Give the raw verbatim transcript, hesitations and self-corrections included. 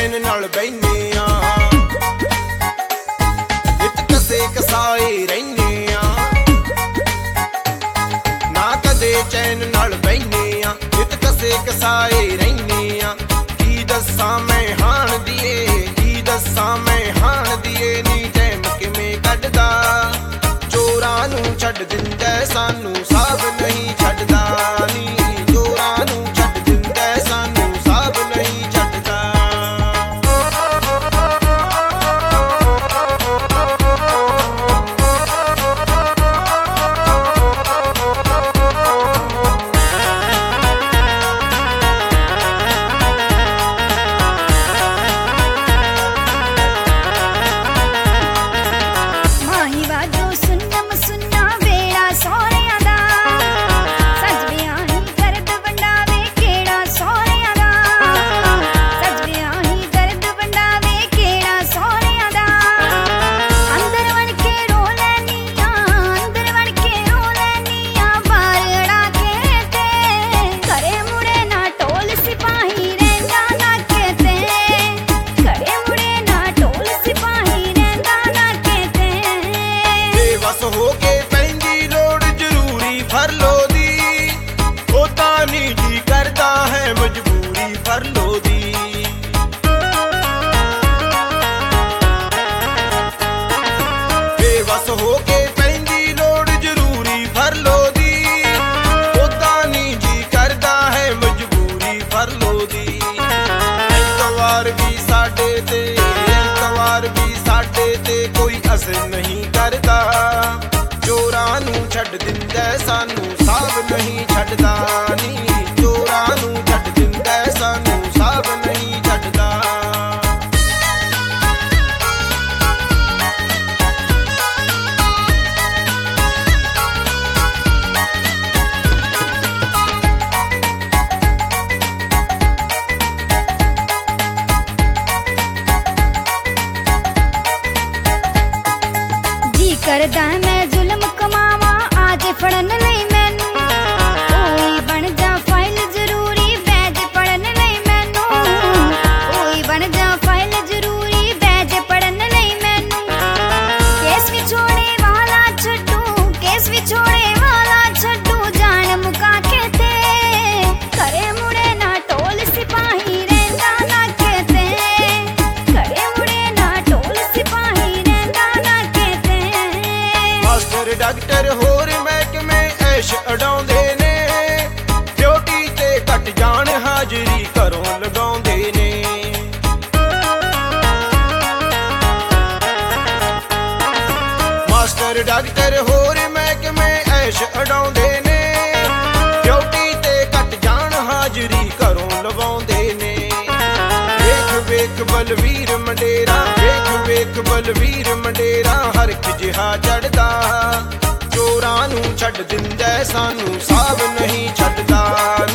चैन नाल बहिने आ, विच कसे कसाए रहने आ, ना कदे चैन नाल बहिने आ, विच कसे कसाए रहने आ। की दस्सां मैं हाण दिए, की दस्सां मैं हाण दिए, नी टैम किवें कढदा, चोरां नूं छड्ड दिंदा सानू साब नहीं छड्डदा, नी चोरां नूं छड्ड दिंदा सानू साब नहीं छड्डदा। नहीं करदा, चोरां नूं छड्ड दिंदा सानू साब नहीं छड्डदा, नी चोरां नूं छड्ड दिंदा सानू साब नहीं छड्डदा। करदा मैं जुल्म कमावा आज फड़न लई मैनू, कोई बन जा फाइल जरूरी बैज पढ़न लई मैनू, कोई बन जा फाइल जरूरी बैज पढ़न लई मैनू। केस विछोड़े वाला छड्डू, केस विछोड़े वाला छड्डू, जान मुका के ते करे मुड़े ना टोल सिपाही रहिंदा ना केते, करे मुड़े ना टोल सिपाही रहिंदा ना केते। मास्टर डॉक्टर होर महकमे ऐश उडाउंदे ने, ड्यूटी ते घट जाण हाजरी घरों लगाउंदे ने। मास्टर डॉक्टर होर महकमे ऐश उडाउंदे ने, ड्यूटी ते घट जाण हाजरी घरों लगाउंदे ने। वेख वेख बलवीर मंडेरा, वेख वेख बलवीर मंडेरा, हर एक जिहा चढ़दा, चोरां नूं छड्ड दिंदा सानू साब नहीं छड्डदा।